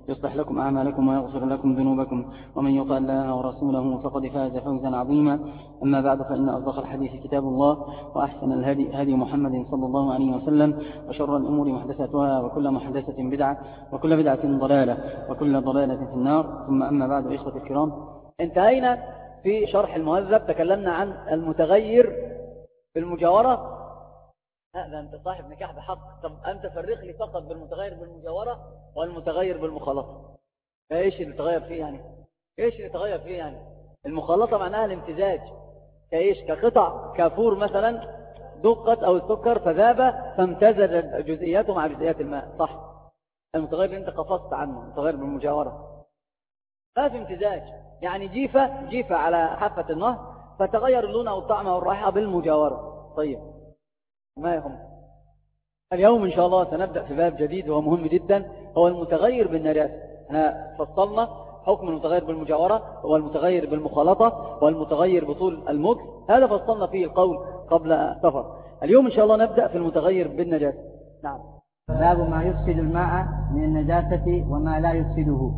يصلح لكم أعمالكم ويغفر لكم ذنوبكم، ومن يطع الله ورسوله فقد فاز فوزا عظيما. أما بعد، فإن أصدق الحديث كتاب الله، وأحسن الهدي هدي محمد صلى الله عليه وسلم، وشر الأمور محدثاتها، وكل محدثة بدعة، وكل بدعة ضلالة، وكل ضلالة في النار. ثم أما بعد، إخوة الكرام، انتهينا في شرح المهذب، تكلمنا عن المتغير بالمجاورة. هذا أنت صاحب نكاح بحق. طب أنت فرق لي فقط بالمتغير بالمجاورة والمتغير بالمخالطة. إيش اللي تغير فيه يعني؟ إيش اللي تغير فيه يعني؟ المخالطة معناها الامتزاج. كإيش؟ كقطع كافور مثلا دقت أو السكر فذاب فامتزج جزئياته مع جزئيات الماء، صح؟ المتغير اللي أنت قفزت عنه متغير بالمجاورة، ما في امتزاج. يعني جيفة على حافة النهر فتغير اللون أو الطعم أو الرائحة بالمجاورة. طيب، ما يهم. اليوم إن شاء الله سنبدأ في باب جديد وهو مهم جدا، هو المتغير بالنجاسة. احنا فصلنا حكم المتغير بالمجاورة والمتغير بالمخالطة والمتغير بطول المكس، هذا فصلنا فيه القول قبل السفر. اليوم إن شاء الله نبدأ في المتغير بالنجاسة. نعم. باب ما يفسد الماء من النجاسة وما لا يفسده.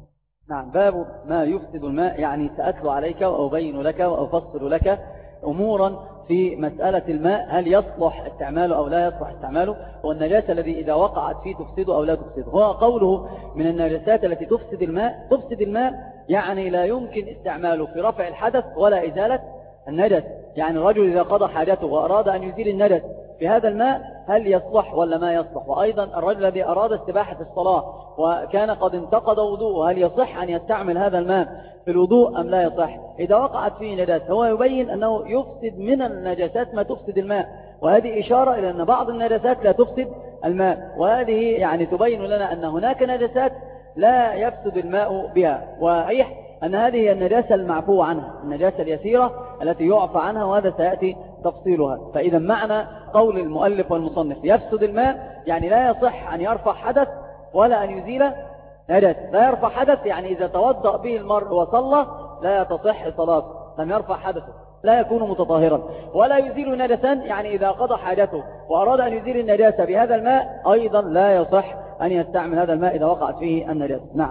نعم، باب ما يفسد الماء، يعني سأتلو عليك وأبين لك وأفصل لك أمورا في مسألة الماء، هل يصلح استعماله أو لا يصلح استعماله، والنجاسة الذي إذا وقعت فيه تفسده أو لا تفسده. هو قوله من النجاسات التي تفسد الماء يعني لا يمكن استعماله في رفع الحدث ولا إزالة النجس. يعني الرجل إذا قضى حاجته وأراد أن يزيل النجس بهذا الماء هل يصلح ولا ما يصلح؟ وأيضا الرجل الذي أراد استباحة الصلاة وكان قد انتقض وضوءه هل يصح أن يستعمل هذا الماء في الوضوء أم لا يصح؟ إذا وقعت فيه نجاسة هو يبين أنه يفسد من النجاسات ما تفسد الماء، وهذه إشارة إلى أن بعض النجاسات لا تفسد الماء، وهذه يعني تبين لنا أن هناك نجاسات لا يفسد الماء بها، وصحيح أن هذه النجاسة المعفو عنها، النجاسة اليسيرة التي يعفى عنها، وهذا سيأتي تفصيلها. فإذا معنى قول المؤلف والمصنف يفسد الماء يعني لا يصح أن يرفع حدث ولا أن يزيل نجس. لا يرفع حدث يعني إذا توضأ به المرء وصلى لا تصح صلاته، لم يرفع حدثه، لا يكون متطهرا. ولا يزيل نجسا يعني إذا قضى حاجته وأراد أن يزيل النجاسة بهذا الماء أيضا لا يصح أن يستعمل هذا الماء إذا وقعت فيه النجاسة. نعم.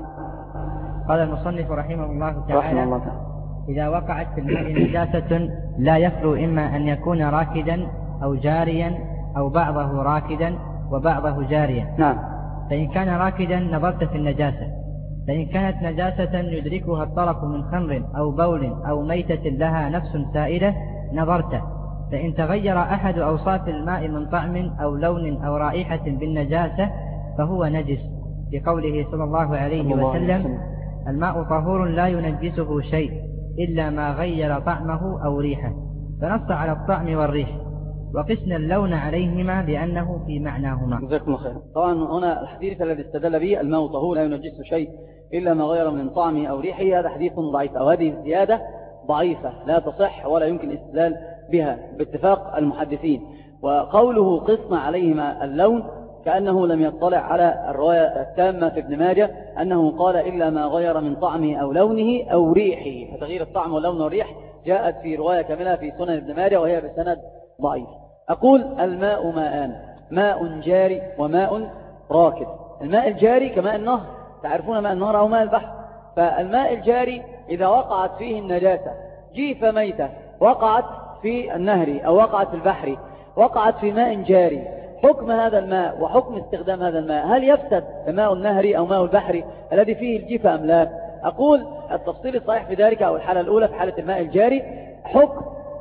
قال المصنف رحمه الله تعالى: إذا وقعت في الماء نجاسة لا يخلو إما أن يكون راكدا أو جاريا أو بعضه راكدا وبعضه جاريا. نعم. فإن كان راكدا نظرت في النجاسة، فإن كانت نجاسة يدركها الطرف من خمر أو بول أو ميتة لها نفس سائلة نظرت. فإن تغير أحد أوصاف الماء من طعم أو لون أو رائحة بالنجاسة فهو نجس، بقوله صلى الله عليه وسلم: الماء طهور لا ينجسه شيء إلا ما غير طعمه أو ريحه. فنص على الطعم والريح، وقسنا اللون عليهما لأنه في معناهما. جزاكم الله خير. طبعا هنا الحديث الذي استدل به الماء طهور لا ينجسه شيء إلا ما غير من طعمه أو ريحه، هذا حديث ضعيف، أو هذه الزيادة ضعيفة لا تصح ولا يمكن الاستدلال بها باتفاق المحدثين. وقوله قسنا عليهما اللون كأنه لم يطلع على الرواية التامة في ابن ماجه أنه قال إلا ما غير من طعمه أو لونه أو ريحه، فتغيير الطعم واللون والريح جاءت في رواية كاملة في سنن ابن ماجه وهي بسند ضعيف. أقول الماء ماءان: ماء جاري وماء راكد. الماء الجاري كماء النهر، تعرفون ماء النهر أو ماء البحر. فالماء الجاري إذا وقعت فيه النجاسة جيفة ميتة وقعت في النهر أو وقعت في البحر وقعت في ماء جاري، حكم هذا الماء وحكم استخدام هذا الماء، هل يفسد ماء النهر أو ماء البحر الذي فيه الجيفة أم لا؟ أقول التفصيل الصحيح في ذلك أو الحالة الأولى في حالة الماء الجاري حكم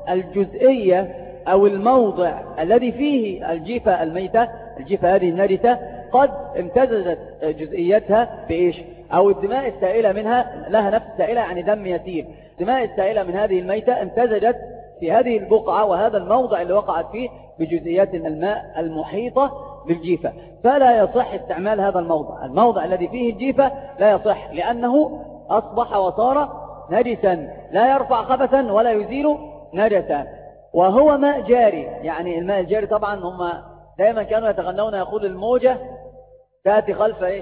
الجزئية أو الموضع الذي فيه الجيفة الميتة، الجيفة هذه النجسة قد امتزجت جزئيتها بإيش؟ أو الدماء السائلة منها لها نفس سائلة يعني دم يسير، الدماء السائلة من هذه الميتة امتزجت في هذه البقعة وهذا الموضع اللي وقعت فيه بجزئيات الماء المحيطة بالجيفة، فلا يصح استعمال هذا الموضع الذي فيه الجيفة لا يصح، لأنه أصبح وصار نجسا لا يرفع خبثا ولا يزيل نجسا. وهو ماء جاري، يعني الماء الجاري طبعا هم دائما كانوا يتغنون يقول الموجة تأتي خلف إيش؟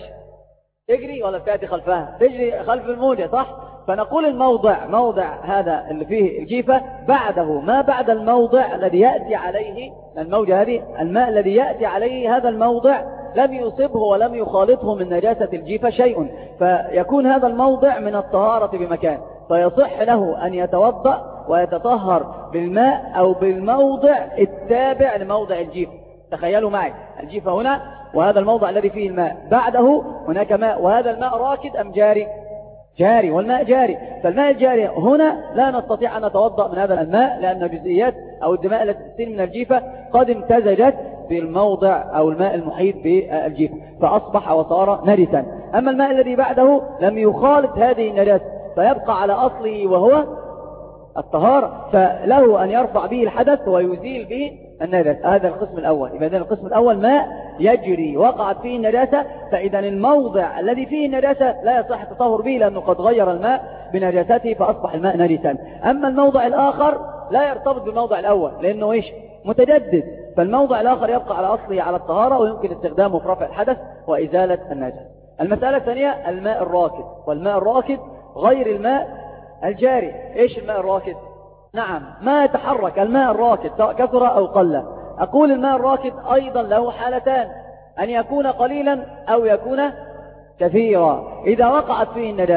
تجري ولا تأتي خلفها؟ تجري خلف الموجة، صح؟ فنقول موضع هذا اللي فيه الجيفة بعده ما بعد الموضع الذي يأتي عليه الموجة هذه، الماء الذي يأتي عليه هذا الموضع لم يصبه ولم يخالطه من نجاسة الجيفة شيء، فيكون هذا الموضع من الطهارة بمكان، فيصح له أن يتوضأ ويتطهر بالماء أو بالموضع التابع لموضع الجيفة. تخيلوا معي الجيفة هنا، وهذا الموضع الذي فيه الماء، بعده هناك ماء، وهذا الماء راكد أم جاري؟ جاري، والماء جاري. فالماء الجاري هنا لا نستطيع أن نتوضأ من هذا الماء، لأن جزئيات أو الدماء التي تسيل من الجيفة قد امتزجت بالموضع أو الماء المحيط بالجيفة فأصبح وصار نجسا. أما الماء الذي بعده لم يخالط هذه النجاسة فيبقى على أصله وهو الطهارة، فله أن يرفع به الحدث ويزيل به النجاسة. هذا القسم الأول. إذا القسم الأول ماء يجري وقعت فيه النجاسة، فإذا الموضع الذي فيه النجاسة لا يصح التطهر به لأنه قد غير الماء بنجاسته فأصبح الماء نجسا. أما الموضع الآخر لا يرتبط بالموضع الأول لأنه إيش؟ متجدد، فالموضع الآخر يبقى على أصله على الطهارة ويمكن استخدامه في رفع الحدث وإزالة النجاسة. المسألة الثانية الماء الراكد، والماء الراكد غير الماء الجاري. إيش الماء الراكد؟ نعم، ما يتحرك الماء الراكد سواء كثر أو قل. أقول الماء الراكد أيضا له حالتان، أن يكون قليلا أو يكون كثيرا. إذا وقعت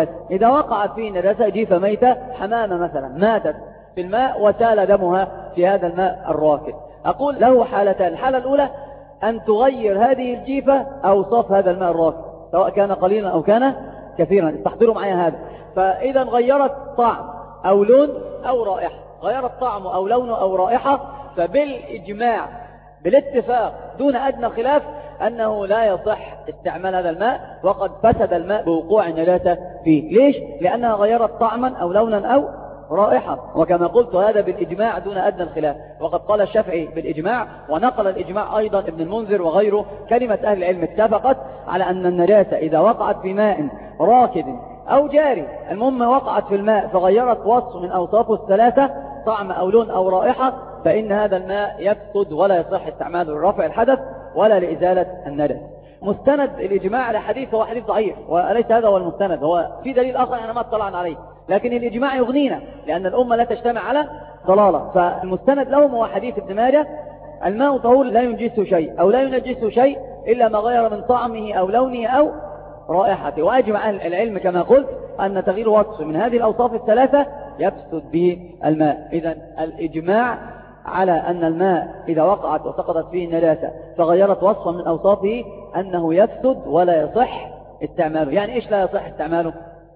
فيه النجاسة جيفة ميتة، حمامة مثلا ماتت في الماء وسال دمها في هذا الماء الراكد، أقول له حالتان. الحالة الأولى أن تغير هذه الجيفة أوصاف هذا الماء الراكد سواء كان قليلا أو كان كثيرا. استحضروا معي هذا. فإذا غيرت طعم أو لون أو رائحة، غيرت طعم أو لون أو رائحة، فبالإجماع بالاتفاق دون أدنى خلاف أنه لا يصح استعمال هذا الماء، وقد فسد الماء بوقوع النجاسة فيه. ليش؟ لأنها غيرت طعما أو لونا أو رائحة، وكما قلت هذا بالإجماع دون أدنى الخلاف. وقد قال الشافعي بالإجماع، ونقل الإجماع أيضا ابن المنذر وغيره، كلمة أهل العلم اتفقت على أن النجاسة إذا وقعت في ماء راكد أو جاري، المهم وقعت في الماء فغيرت وصف من أوصافه الثلاثة، طعم أو لون أو رائحة، فإن هذا الماء يفسد ولا يصح استعماله لرفع الحدث ولا لإزالة النجس. مستند الإجماع على حديث هو حديث ضعيف، وليس هذا هو المستند، هو في دليل آخر احنا ما اطلعنا عليه، لكن الإجماع يغنينا لأن الأمة لا تجتمع على ضلالة. فالمستند لهم هو حديث ابن ماجه: الماء طهور لا ينجسه شيء أو لا ينجسه شيء إلا ما غير من طعمه أو لونه أو رائحته. وأجمع أهل العلم كما قلت أن تغيير وصف من هذه الأوصاف الثلاثة يفسد به الماء. إذن الإجماع على أن الماء إذا وقعت وسقطت فيه النجاسة فغيرت وصفا من أوصافه أنه يفسد ولا يصح استعماله. يعني إيش لا يصح استعماله؟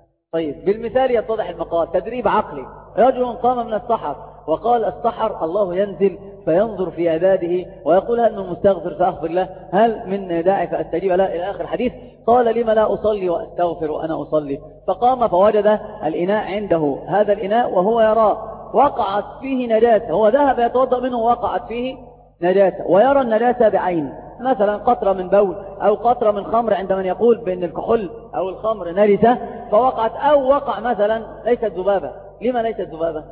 طيب بالمثال يتضح المقال. تدريب عقلي: رجل قام من السحر وقال: السحر الله ينزل فينظر في عباده ويقول: هل من مستغفر فأغفر له، هل من داعي فأستجيب له، إلى آخر الحديث. قال: لما لا أصلي وأستغفر وأنا أصلي؟ فقام فوجد الإناء عنده، هذا الإناء وهو يراه وقعت فيه نجاسة، هو ذهب يتوضأ منه وقعت فيه نجاسة، ويرى النجاسة بعينه، مثلا قطرة من بول أو قطرة من خمر، عند من يقول بأن الكحول أو الخمر نجسة فوقعت، أو وقع مثلا ليست ذبابة. لما ليست ذبابة؟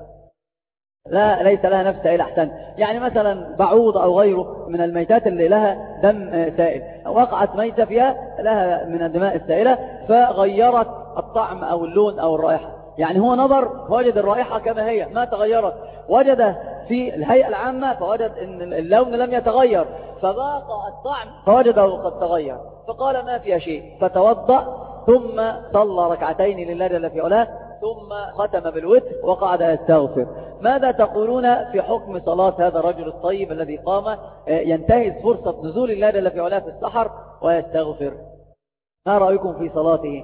لا، ليس لها نفس سائل. أحسن، يعني مثلا بعوض أو غيره من الميتات اللي لها دم سائل، وقعت ميتة فيها لها من الدماء السائلة فغيرت الطعم أو اللون أو الرائحة. يعني هو نظر فوجد الرائحة كما هي ما تغيرت، وجد في الهيئة العامة فوجد أن اللون لم يتغير، فذاق الطعم فوجده قد تغير، فقال ما فيها شيء، فتوضأ ثم صلى ركعتين لله جل في علاه، ثم ختم بالوتر وقعد يستغفر. ماذا تقولون في حكم صلاة هذا الرجل الطيب الذي قام ينتهز فرصة نزول الله جل في علاه في السحر ويستغفر؟ ما رأيكم في صلاته؟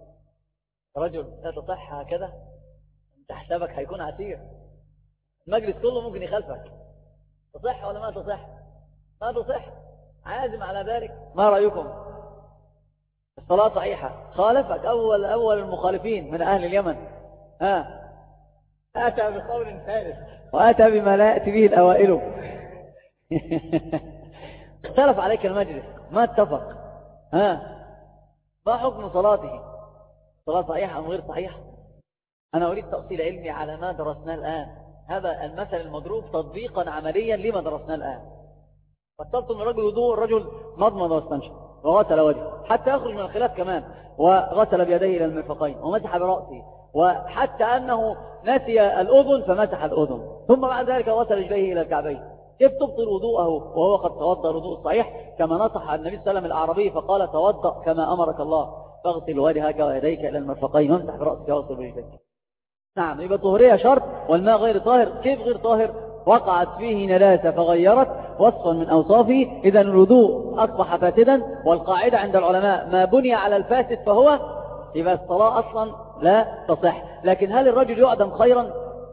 رجل لا تصح هكذا، انت حسابك هيكون عسير، المجلس كله ممكن يخالفك. تصح ولا ما تصح؟ ما تصح، عازم على ذلك. ما رأيكم؟ الصلاة صحيحة. خالفك أول المخالفين من أهل اليمن، أتى بقول ثالث وأتى بما لا يأتي به الأوائل. اختلف عليك المجلس، ما اتفق. ما حكم صلاته؟ صلاة صحيحة أم غير صحيحة؟ أنا أريد تأصيل علمي على ما درسناه الآن، هذا المثل المضروب تطبيقا عمليا لما درسناه الآن. فاتصلتم الرجل وضوء، الرجل مضمض واستنشق وغسل وجهه حتى يخرج من الخلاف كمان، وغسل بيديه إلى المرفقين ومسح برأسه، وحتى أنه نسي الأذن فمسح الأذن، ثم بعد ذلك غسل رجليه إلى الكعبين. كيف تبطل وضوءه وهو قد توضأ الوضوء الصحيح؟ كما نصح النبي صلى الله عليه وسلم الأعرابي فقال توضأ كما أمرك الله، فاغسل وجهك ويديك إلى المرفقين وامسح برأسك واغسل رجليك. نعم، يبقى طهورية شرط، والماء غير طاهر. كيف غير طاهر؟ وقعت فيه نجاسة فغيرت وصفا من أوصافه، إذا الوضوء أصبح فاسدا. والقاعدة عند العلماء ما بني على الفاسد فهو، يبقى الصلاة أصلا لا تصح. لكن هل الرجل يعدم خيرا؟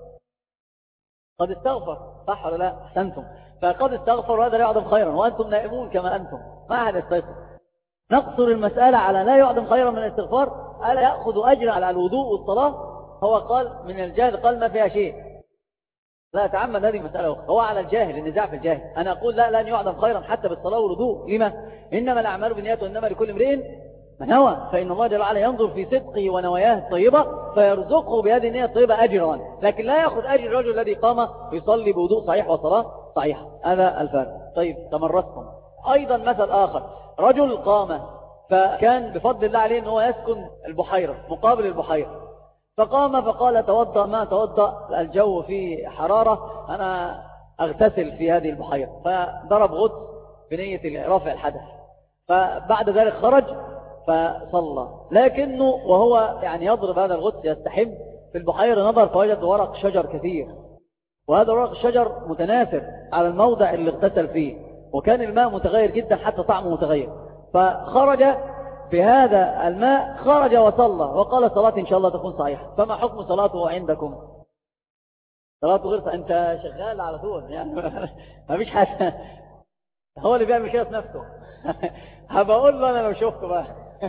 قد استغفر، صح ولا لا؟ أحسنتم. فقد استغفر وهذا لا يعدم خيرا، وأنتم نائمون كما أنتم، ما أحد يستيقظ. نقصر المسألة على لا يعدم خيرا من الاستغفار. ألا يأخذ أجر على الوضوء والصلاة؟ هو قال من الجاهل، قال ما فيها شيء، لا أتعمد هذه مسألة أخرى. هو على الجاهل، النزاع في الجاهل. أنا أقول لا، لن يعدم خيرا حتى بالصلاة والوضوء. لما؟ إنما الأعمال بالنيات وإنما لكل امرئ ما نوى، فإن الله جل وعلا ينظر في صدقه ونواياه الطيبة فيرزقه بهذه النية الطيبة أجرا، لكن لا يأخذ أجر الرجل الذي قام يصلي بوضوء صحيح وصلاة صحيحة. هذا الفرق. طيب، تمرستم. أيضا مثل آخر، رجل قام فكان بفضل الله عليه أنه يسكن البحيرة مقابل البحيرة، فقام فقال توضأ، ما توضأ، الجو فيه حرارة، أنا أغتسل في هذه البحيرة. فضرب غطس بنية رفع الحدث، فبعد ذلك خرج فصلى، لكنه وهو يعني يضرب هذا الغطس يستحم في البحيرة نظر فوجد ورق شجر كثير، وهذا ورق الشجر متناثر على الموضع اللي اغتسل فيه، وكان الماء متغير جدا حتى طعمه متغير. فخرج بهذا الماء، خرج وصلى وقال صلاة إن شاء الله تكون صحيحة. فما حكم صلاته عندكم؟ صلاته غير، أنت شغال على طول يعني ما فيش حاجة، هو اللي بيعمل كده في نفسه هبقول له أنا لو شفته بقى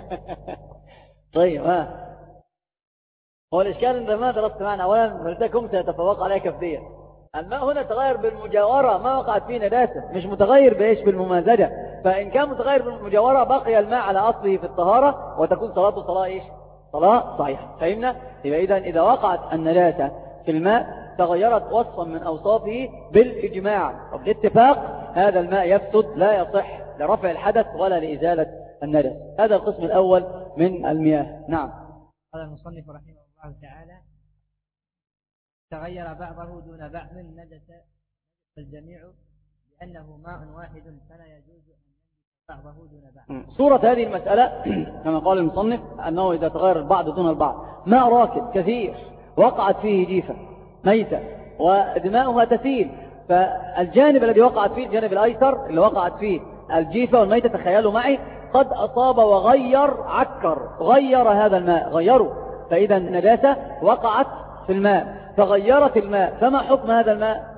طيب، هو الإشكال إن ما درست معنا. أولا فلتكم سيتفوق عليك كفدية. الماء هنا تغير بالمجاورة، ما وقعت فيه نجاسة، مش متغير بإيش؟ بالممازجة. فإن كان متغير بالمجاورة بقي الماء على أصله في الطهارة وتكون صلاته صلاة إيش؟ صلاة صحيحة. فهمنا؟ يبقى إذا وقعت النجاسة في الماء تغيرت وصفا من أوصافه بالإجماع وبالاتفاق، هذا الماء يفسد لا يصح لرفع الحدث ولا لإزالة النجس. هذا القسم الأول من المياه. نعم. قال المصنف رحمه الله تعالى تغير بعضه دون بعض نجس الجميع لأنه ماء واحد فلا يجوز أن ينجس بعضه دون بعض. صورة هذه المسألة كما قال المصنف أنه إذا تغير البعض دون البعض، ماء راكد كثير وقعت فيه جيفة ميتة ودماؤها تسيل، فالجانب الذي وقعت فيه الجانب الأيسر اللي وقعت فيه الجيفة والميتة، تخيلوا معي، قد أصاب وغير عكر، غير هذا الماء، غيره. فإذا النجاسة وقعت في الماء فغيرت الماء، فما حكم هذا الماء؟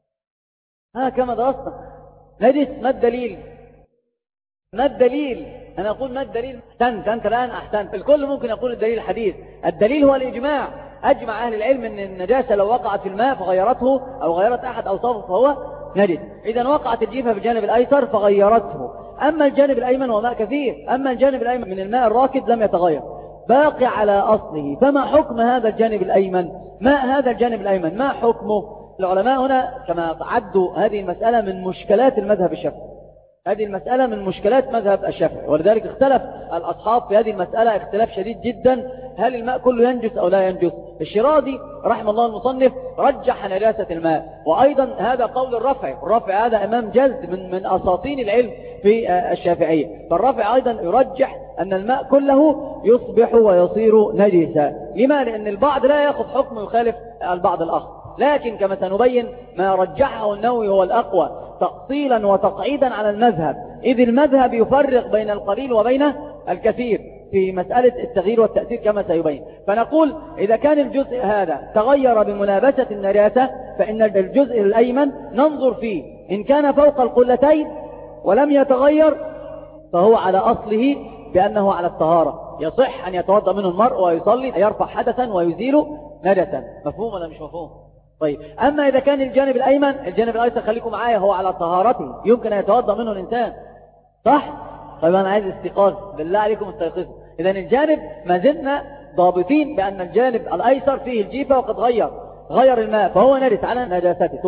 كما درسنا نجس. ما الدليل؟ ما الدليل؟ أنا أقول ما الدليل؟ أنت الآن أحسنت. الكل ممكن يقول الدليل الحديث. الدليل هو الإجماع. أجمع أهل العلم أن النجاسة لو وقعت في الماء فغيرته أو غيرت أحد أوصافه فهو نجس. إذا وقعت الجيفة في الجانب الأيسر فغيرته. أما الجانب الأيمن وماء كثير، أما الجانب الأيمن من الماء الراكد لم يتغير، باقي على أصله. فما حكم هذا الجانب الأيمن؟ ماء هذا الجانب الأيمن ما حكمه؟ العلماء هنا كما عدوا هذه المسألة من مشكلات المذهب الشافعي، هذه المسألة من مشكلات مذهب الشافعي، ولذلك اختلف الأصحاب في هذه المسألة اختلاف شديد جدا، هل الماء كله ينجس أو لا ينجس؟ الشيرازي رحمه الله المصنف رجح نجاسة الماء، وأيضا هذا قول الرافع هذا إمام جلد من أساطين العلم في الشافعية، فالرافع أيضا يرجح أن الماء كله يصبح ويصير نجسا. لما؟ لأن البعض لا يأخذ حكم يخالف البعض الآخر، لكن كما سنبين ما رجحه النووي هو الأقوى تأصيلا وتقعيدا على المذهب، إذ المذهب يفرق بين القليل وبين الكثير في مسألة التغيير والتأثير كما سيبين. فنقول إذا كان الجزء هذا تغير بملابسة النجاسة فإن الجزء الأيمن ننظر فيه، إن كان فوق القلتين ولم يتغير فهو على أصله بأنه على الطهارة، يصح أن يتوضأ منه المرء ويصلي يرفع حدثا ويزيل نجسا. مفهوم ولا مش مفهوم؟ طيب، أما إذا كان الجانب الأيمن، الجانب الأيسر خليكم معايا، هو على طهارته يمكن أن يتوضأ منه الإنسان، صح؟ طيب أنا عايز استيقاظ، بالله عليكم استيقظوا. إذن الجانب ما زلنا ضابطين بأن الجانب الأيسر فيه الجيفة وقد غير الماء فهو نجس على نجاسته.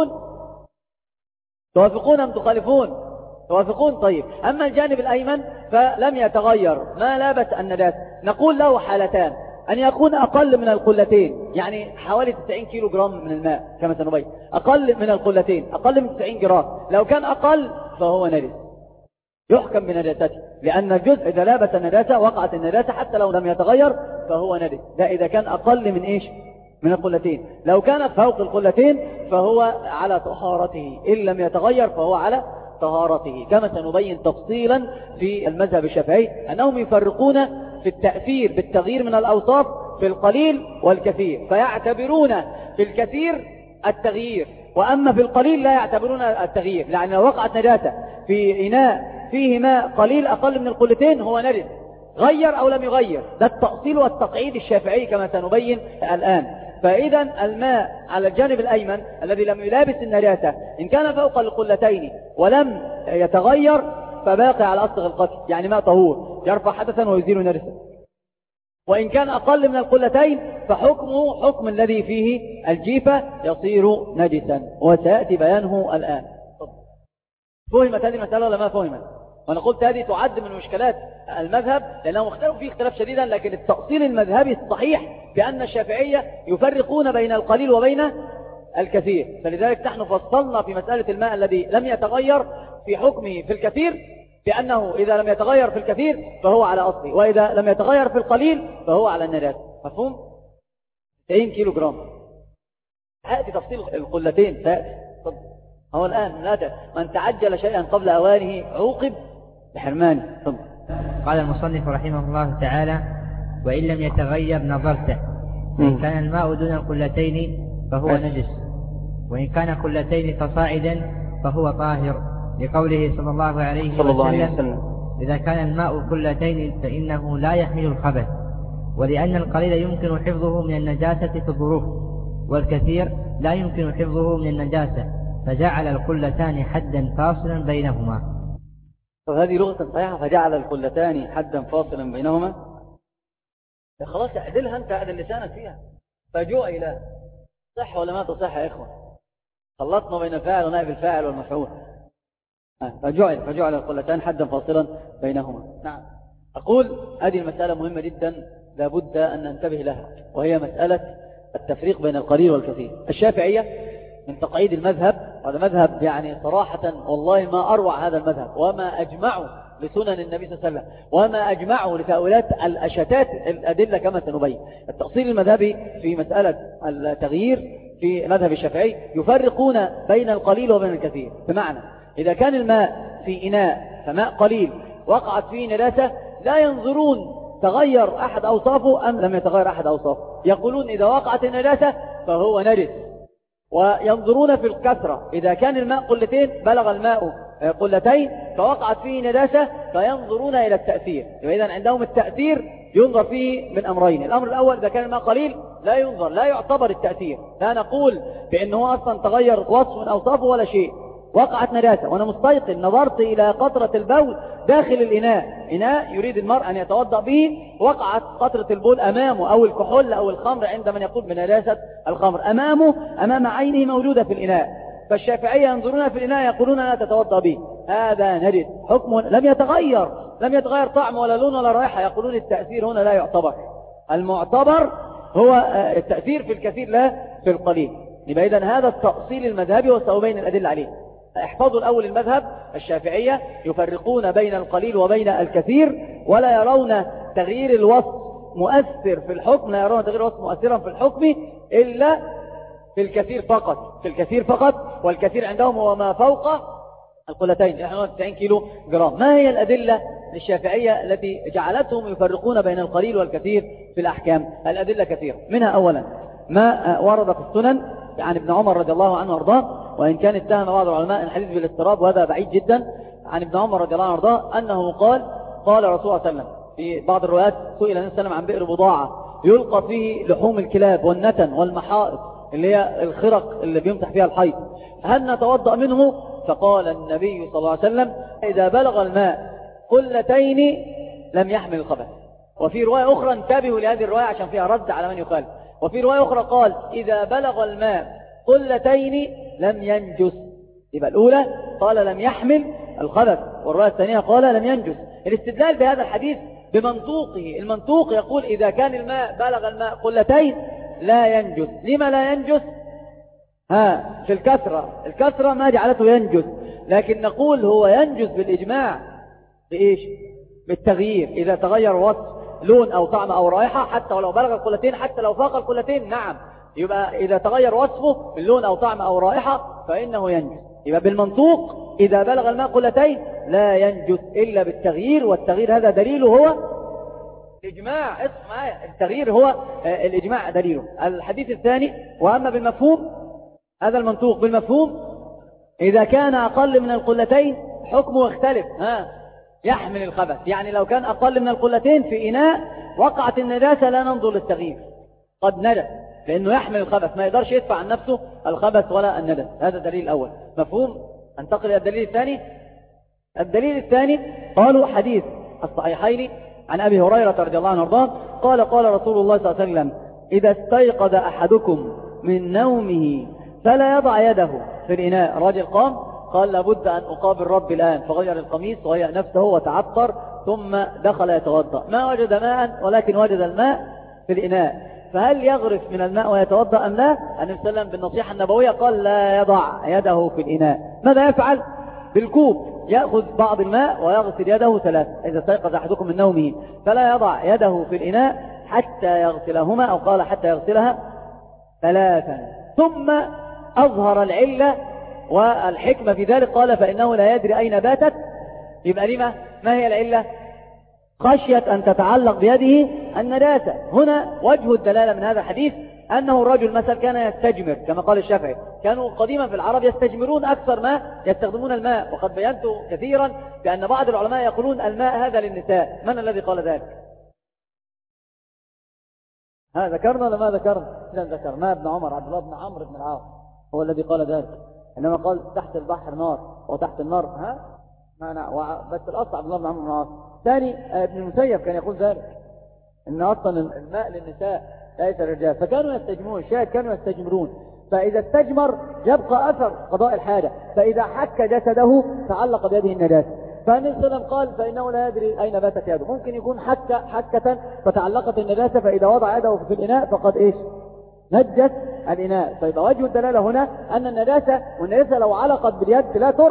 توافقون أم تخالفون؟ توافقون. طيب، أما الجانب الأيمن فلم يتغير ما لابس النجاسة، نقول له حالتان، أن يكون أقل من القلتين، يعني حوالي 90 كيلو جرام من الماء كما سنبين، أقل من القلتين، أقل من 90 جرام. لو كان أقل فهو نجس، يحكم بنجاسته، لأن الجزء إذا لابس النجاسة وقعت النجاسة حتى لو لم يتغير فهو نجس. ده إذا كان أقل من إيش؟ من القلتين. لو كان فوق القلتين فهو على طهارته، إن لم يتغير فهو على طهارته، كما سنبين تفصيلا في المذهب الشافعي أنهم يفرقون في التأثير بالتغيير من الأوصاف في القليل والكثير، فيعتبرون في الكثير التغيير، وأما في القليل لا يعتبرون التغيير. يعني لو وقعت نجاسة في إناء فيه ماء قليل أقل من القلتين هو نجس، غير أو لم يغير. ده التأصيل والتقعيد الشافعي كما سنبين الآن. فإذا الماء على الجانب الأيمن الذي لم يلابس النجاسة إن كان فوق القلتين ولم يتغير فباقي على أصل القتل، يعني ماء طهور يرفع حدثا ويزيل نجسا. وإن كان أقل من القلتين فحكمه حكم الذي فيه الجيفة يصير نجسا، وسيأتي بيانه الآن. فهمت هذه المسألة ولا ما فهمت؟ وأنا قلت هذه تعد من مشكلات المذهب لأنهم اختلفوا فيه اختلاف شديدا، لكن التأصيل المذهبي الصحيح بأن الشافعية يفرقون بين القليل وبين الكثير. فلذلك نحن فصلنا في مسألة الماء الذي لم يتغير في حكمه في الكثير، لأنه إذا لم يتغير في الكثير فهو على أصله، وإذا لم يتغير في القليل فهو على النجاسة. مفهوم؟ 90 كيلو جرام. هذه تفصيل القلتين سيأتي. هو الآن لا من تعجل شيئا قبل أوانه عوقب بحرمانه. قال المصنف رحمه الله تعالى: وإن لم يتغير نظرته، إن كان الماء دون القلتين فهو نجس، وإن كان قلتين فصاعدا فهو طاهر، لقوله صلى الله عليه وسلم: إذا كان الماء قلتين فإنه لا يحمل الخبث. ولأن القليل يمكن حفظه من النجاسة في الظروف، والكثير لا يمكن حفظه من النجاسة، فجعل القلتان حدا فاصلا بينهما. وهذه لغة صحيحة، فجعل القلتان حدا فاصلا بينهما. خلاص اعدلها انت، اعدل لسانك فيها. فجعل صح ولا ما تصح يا إخوة؟ خلطنا بين الفاعل ونائب الفاعل والمفعول. فجعل القلتان حدا فاصلا بينهما. نعم. أقول هذه المسألة مهمة جدا لابد أن ننتبه لها، وهي مسألة التفريق بين القليل والكثير. الشافعية من تقعيد المذهب، هذا مذهب يعني صراحة والله ما أروع هذا المذهب، وما أجمعه لسنن النبي صلى الله عليه وسلم، وما أجمعه لتأويلات الأشتات الأدلة كما سنبين. التأصيل المذهبي في مسألة التغيير في مذهب الشافعي يفرقون بين القليل وبين الكثير، بمعنى إذا كان الماء في إناء فماء قليل وقعت فيه نجاسة لا ينظرون تغير أحد أوصافه أم لم يتغير أحد أوصافه، يقولون إذا وقعت النجاسة فهو نجس. وينظرون في الكثرة، إذا كان الماء قلتين بلغ الماء قلتين فوقعت فيه نجاسة فينظرون إلى التأثير. إذا عندهم التأثير ينظر فيه من أمرين: الأمر الأول إذا كان الماء قليل لا ينظر، لا يعتبر التأثير، لا نقول بأنه أصلا تغير وصف من أوصافه ولا شيء. وقعت نجاسة وأنا مستيقن، نظرت إلى قطرة البول داخل الإناء، إناء يريد المرء أن يتوضأ به، وقعت قطرة البول أمامه أو الكحول أو الخمر عند من يقول بنجاسة الخمر أمامه، أمام عينه موجودة في الإناء، فالشافعية ينظرون في الإناء يقولون لا تتوضأ به، هذا نجس، حكمه لم يتغير طعم ولا لون ولا رائحة، يقولون التأثير هنا لا يعتبر، المعتبر هو التأثير في الكثير لا في القليل. يبقى إذن هذا التأصيل المذهبي وسأبين الأدلة عليه. احفظوا الأول المذهب الشافعية يفرقون بين القليل وبين الكثير، ولا يرون تغيير الوصف مؤثر في الحكم، لا يرون تغيير الوصف مؤثرا في الحكم إلا في الكثير فقط، والكثير عندهم هو ما فوق القلتين، نحن 90 كيلو جرام. ما هي الأدلة للشافعية التي جعلتهم يفرقون بين القليل والكثير في الأحكام؟ الأدلة كثيرة، منها أولا ما ورد في السنن عن ابن عمر رضي الله عنه وارضاه، وإن كان اتهم بعض العلماء الحديث بالاضطراب وهذا بعيد جدا، عن ابن عمر رضي الله عنه وارضاه أنه قال رسول الله صلى الله عليه وسلم في بعض الروايات: سئل النبي صلى الله عليه وسلم عن بئر بضاعة يلقى فيه لحوم الكلاب والنتن والمحائط اللي هي الخرق اللي بيمسح فيها الحيض، هل نتوضأ منه؟ فقال النبي صلى الله عليه وسلم: إذا بلغ الماء قلتين لم يحمل الخبث. وفي رواية أخرى، انتبهوا لهذه الرواية عشان فيها رد على من يخالف، وفي رواية أخرى قال: إذا بلغ الماء قلتين لم ينجس. يبقى الأولى قال لم يحمل الخبث، والرواية الثانية قال لم ينجس. الاستدلال بهذا الحديث بمنطوقه. المنطوق يقول إذا كان الماء بلغ الماء قلتين لا ينجس. لما لا ينجس؟ في الكثرة ما جعلته ينجس، لكن نقول هو ينجس بالإجماع بإيش؟ بالتغيير. إذا تغير وصف لون أو طعم أو رائحة حتى ولو بلغ القلتين، حتى لو فاق القلتين، نعم، يبقى إذا تغير وصفه من لون أو طعم أو رائحة فإنه ينجس. يبقى بالمنطوق إذا بلغ الماء قلتين لا ينجس إلا بالتغيير، والتغيير هذا دليله هو الإجماع. اسمع معايا، التغيير هو الإجماع دليله. الحديث الثاني، وأما بالمفهوم، هذا المنطوق بالمفهوم إذا كان أقل من القلتين حكمه يختلف، يحمل الخبث. يعني لو كان أقل من القلتين في إناء وقعت النجاسة لا ننظر للتغيير، قد نجس، لأنه يحمل الخبث، ما يقدرش يدفع عن نفسه الخبث ولا الندس. هذا الدليل الأول. مفهوم؟ انتقل إلى الدليل الثاني. الدليل الثاني قالوا حديث الصحيحين عن أبي هريرة رضي الله عنه وارضاه قال قال رسول الله صلى الله عليه وسلم إذا استيقظ أحدكم من نومه فلا يضع يده في الإناء. راجل قام قال لابد أن أقابل ربي الآن، فغير القميص وهيأ نفسه وتعطر ثم دخل يتوضأ، ما وجد ماء ولكن وجد الماء في الإناء، فهل يغرف من الماء ويتوضأ أم لا؟ النبي صلى الله عليه وسلم بالنصيحة النبوية قال لا يضع يده في الإناء. ماذا يفعل؟ بالكوب يأخذ بعض الماء ويغسل يده ثلاث. إذا استيقظ أحدكم من نومه فلا يضع يده في الإناء حتى يغسلهما، أو قال حتى يغسلها ثلاثا. ثم أظهر العلة والحكمة في ذلك، قال فإنه لا يدري أين باتت. يبقى لما؟ ما هي العلة؟ خشية أن تتعلق بيده النجاسة. هنا وجه الدلالة من هذا الحديث أنه الرجل مثلا كان يستجمر كما قال الشافعي، كانوا قديما في العرب يستجمرون أكثر ما يستخدمون الماء، وقد بينت كثيرا بأن بعض العلماء يقولون الماء هذا للنساء. من الذي قال ذلك؟ ذكرنا ولا ما ذكرنا؟ لا ذكر، ما ابن عمر، عبد الله بن عمرو بن العاص هو الذي قال ذلك، إنما قال تحت البحر نار وتحت النار بس الأصل عبد الله بن عمرو بن العاص. ثاني ابن المسيب كان يقول ذلك، إن أصلا الماء للنساء ليس للرجال، فكانوا يستجمرون، الشاهد كانوا يستجمرون، فإذا استجمر يبقى أثر قضاء الحاجة، فإذا حك جسده تعلق بيده النجاسة. فالنبي صلى الله عليه وسلم قال فإنه لا يدري أين باتت يده. ممكن يكون حكة فتعلقت النجاسة، فإذا وضع يده في الإناء فقد إيش؟ نجس الإناء. فيبقى وجه الدلالة هنا أن النجاسة، والنجاسة لو علقت باليد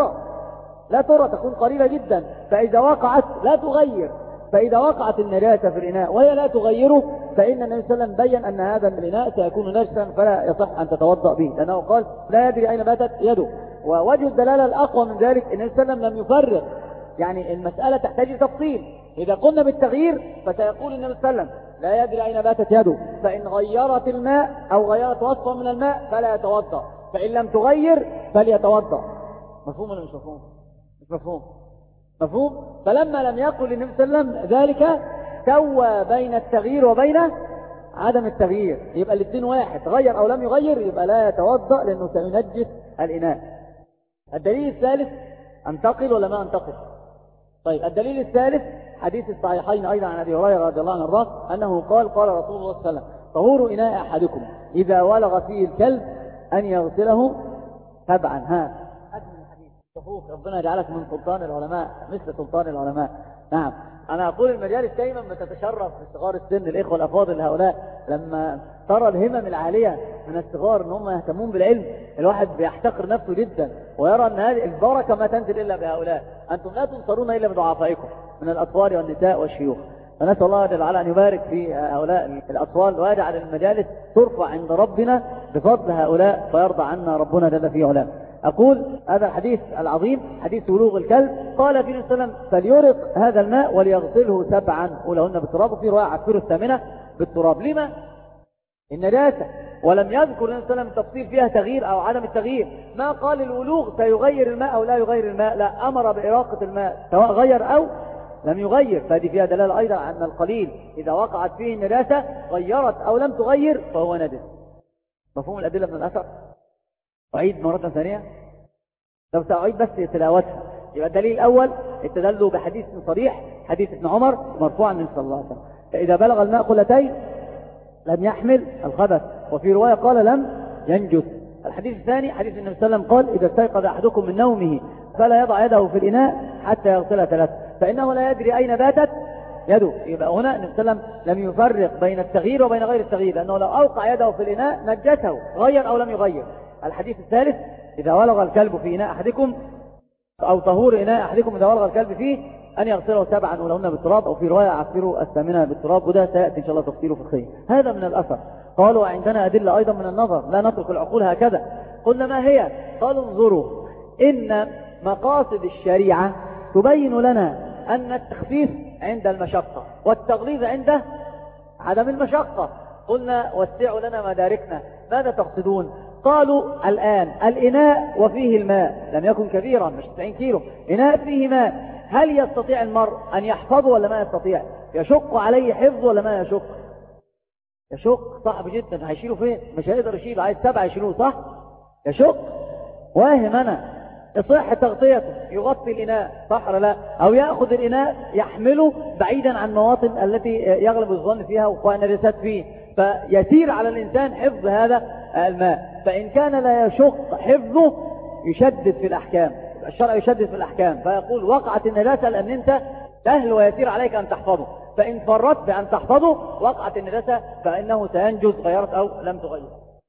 لا ترى، تكون قريبة جدا، فإذا وقعت لا تغير. فإذا وقعت النجاسة في الإناء وهي لا تغيره فإن النبي صلى الله عليه وسلم بين أن هذا الإناء سيكون نجسا فلا يصح أن تتوضأ به، لأنه قال لا يدري أين باتت يده. ووجه الدلالة الأقوى من ذلك أن النبي صلى الله عليه وسلم لم يفرق، يعني المسألة تحتاج تفصيل. إذا قلنا بالتغيير فسيقول النبي صلى الله عليه وسلم لا يدري أين باتت يده، فإن غيرت الماء أو غيرت وصفا من الماء فلا يتوضأ، فإن لم تغير فليتوضأ. مفهوم ولا مش مفهوم؟ مش مفهوم. فلما لم يقل النبي صلى الله عليه وسلم ذلك سوى بين التغيير وبين عدم التغيير، يبقى الاثنين واحد، غير أو لم يغير يبقى لا يتوضأ لأنه سينجس الإناء. الدليل الثالث، أنتقل ولا ما أنتقل؟ طيب، الدليل الثالث حديث الصحيحين أيضا عن أبي هريرة رضي الله عنه وارضاه أنه قال قال رسول الله صلى الله عليه وسلم طهور إناء أحدكم إذا ولغ فيه الكلب أن يغسله 7. صفوك، ربنا يجعلك من سلطان العلماء مثل سلطان العلماء. نعم، أنا أقول المجالس دايما بتتشرف بصغار السن، الإخوة الأفاضل هؤلاء، لما ترى الهمم العالية من الصغار أن هم يهتمون بالعلم، الواحد بيحتقر نفسه جدا ويرى أن هذه البركة ما تنزل إلا بهؤلاء. أنتم لا تنصرون إلا بضعفائكم من الأطفال والنساء والشيوخ. فنسأل الله جل وعلا أن يبارك في هؤلاء الأطفال ويجعل المجالس ترفع عند ربنا بفضل هؤلاء فيرضى عنا ربنا جل في علاه. أقول هذا الحديث العظيم حديث ولوغ الكلب، قال فيه النبي صلى الله عليه وسلم فليرق هذا الماء وليغسله 7 أولهن بالتراب، وفي رواية عفره 8 بالتراب. لما؟ النجاسة. ولم يذكر النبي صلى الله عليه وسلم التفصيل فيها تغيير أو عدم التغيير، ما قال الولوغ سيغير الماء أو لا يغير الماء، لا، أمر بإراقة الماء سواء غير أو لم يغير. فهذه فيها دلالة أيضا أن القليل إذا وقعت فيه النجاسة غيرت أو لم تغير فهو نجس. مفهوم الأدلة من الأثر؟ أعيد مرة ثانية، لو سأعيد بس تلاوتها. يبقى الدليل الأول استدلوا بحديث صريح حديث ابن عمر مرفوعا من صلى الله عليه وسلم فإذا بلغ الماء قلتين لم يحمل الخبث، وفي رواية قال لم ينجس. الحديث الثاني حديث النبي صلى الله عليه وسلم قال إذا استيقظ أحدكم من نومه فلا يضع يده في الإناء حتى يغسلها 3، فإنه لا يدري أين باتت يده. يبقى هنا النبي صلى الله عليه وسلم لم يفرق بين التغيير وبين غير التغيير، لأنه لو أوقع يده في الإناء نجسه غير أو لم يغير. الحديث الثالث: إذا ولغ الكلب في إناء أحدكم أو طهور إناء أحدكم إذا ولغ الكلب فيه أن يغسله 7 أولهن بالتراب، أو في رواية عفروا 8 بالتراب، وده سيأتي إن شاء الله تفصيله في الخير. هذا من الأثر. قالوا: عندنا أدلة أيضا من النظر، لا نترك العقول هكذا. قلنا: ما هي؟ قالوا: انظروا، إن مقاصد الشريعة تبين لنا أن التخفيف عند المشقة والتغليظ عند عدم المشقة. قلنا: وسعوا لنا مداركنا، ماذا تقصدون؟ قالوا: الآن الإناء وفيه الماء لم يكن كبيرا، مش 90 كيلو، إناء فيه ماء، هل يستطيع المرء أن يحفظه ولا ما يستطيع؟ يشق عليه حفظه ولا ما يشق؟ يشق، صعب جدا. هيشيله فين؟ مش هيقدر يشيله، عايز 7 يشيلوه، صح؟ يشق. واهم أنا يصح تغطيته، يغطي الإناء، صح ولا لا؟ أو يأخذ الإناء يحمله بعيدا عن المواطن التي يغلب الظن فيها وقوع النجاسات فيه، فيسير على الإنسان حفظ هذا الماء. فإن كان لا يشق حفظه يشدد في الأحكام، الشرع يشدد في الأحكام، فيقول: وقعت النجاسة لأن أنت سهل ويسير عليك أن تحفظه، فإن فرطت بأن تحفظه وقعت النجاسة فإنه سينجز غيرت أو لم تغير.